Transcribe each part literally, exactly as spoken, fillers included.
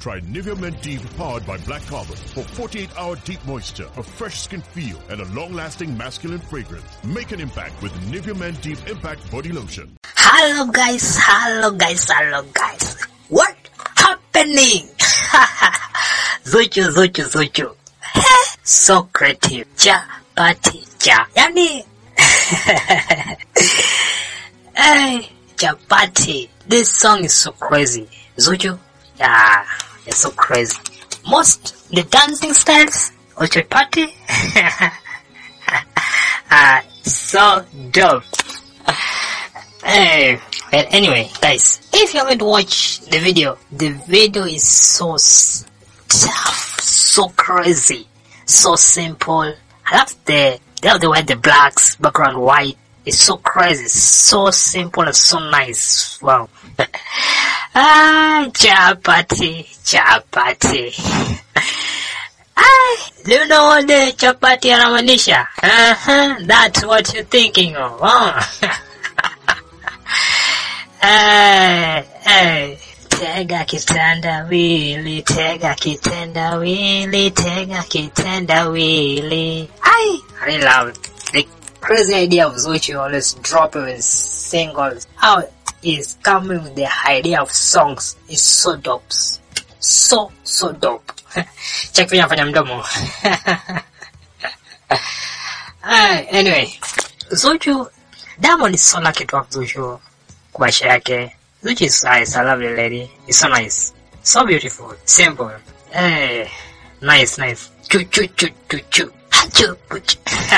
Try Nivea Men Deep powered by black carbon for forty-eight hour deep moisture, a fresh skin feel, and a long-lasting masculine fragrance. Make an impact with Nivea Men Deep Impact Body Lotion. Hello guys, hello guys, hello guys. What happening? Zuchu, Zuchu, Zuchu. So creative. Ja, party, ja. Yani. Hey, Chapati. This song is so crazy. Zuchu. Yeah, it's so crazy. Most the dancing styles of Chapati are so dope. Hey, well, anyway, guys, if you haven't watched the video, the video is so tough, so crazy, so simple. I love the, they have the white, the blacks, background white. It's so crazy, so simple and so nice. Wow. Ah, chapati, chapati. Ah, do you know what the chapati anamaanisha? Uh-huh, that's what you're thinking of. Oh. Hey, hey. Tega kitanda wili, tega kitanda wili, tega kitanda wili. I really love the crazy idea of Zuchu always dropping with singles. How is coming with the idea of songs is so dope. So, so dope. Check me out for mdomo. uh, anyway, Zuchu, Diamond is so lucky to have Zuchu. Kubasha yake. Zuchu is nice, a lovely lady. It's so nice. So beautiful. Simple. Hey, nice, nice. Choo, choo, choo, choo, choo. Choo, choo.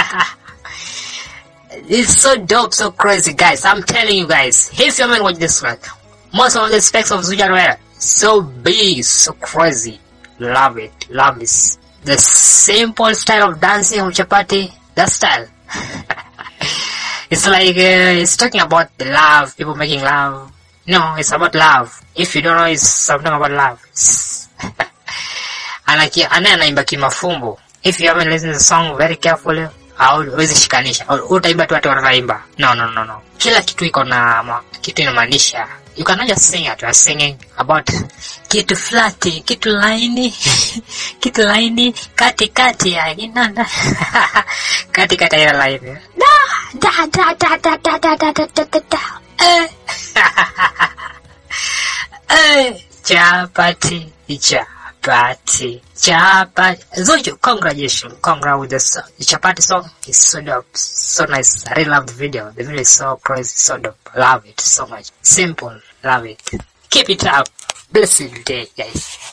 It's so dope, so crazy, guys. I'm telling you guys, if you haven't watched this one, most of the specs of Zuchu are so big, so crazy. Love it, love this. The simple style of dancing of Chapati, that style. It's like, uh, it's talking about the love, people making love. No, it's about love. If you don't know, it's something about love. Anaki, anaimba kimafumbo. If you haven't listened to the song very carefully, au huwezi shikanisha au utaimba tu watu wanaimba. No, no, no, no. Kila kitu iko na kitu inamaanisha. You cannot just sing it. You are singing about kitu flati, kitu laini, kitu laini, kati kati ya inana, kati kati ya laini. Da da da da da da da da da da da. Eh, eh, chapati, chapati. Chapati. Zuchu, congratulations. Congrats with the song. The Chapati song is so dope. So nice. I really love the video. The video is so crazy, so dope. Love it so much. Simple. Love it. Keep it up. Blessed day, guys.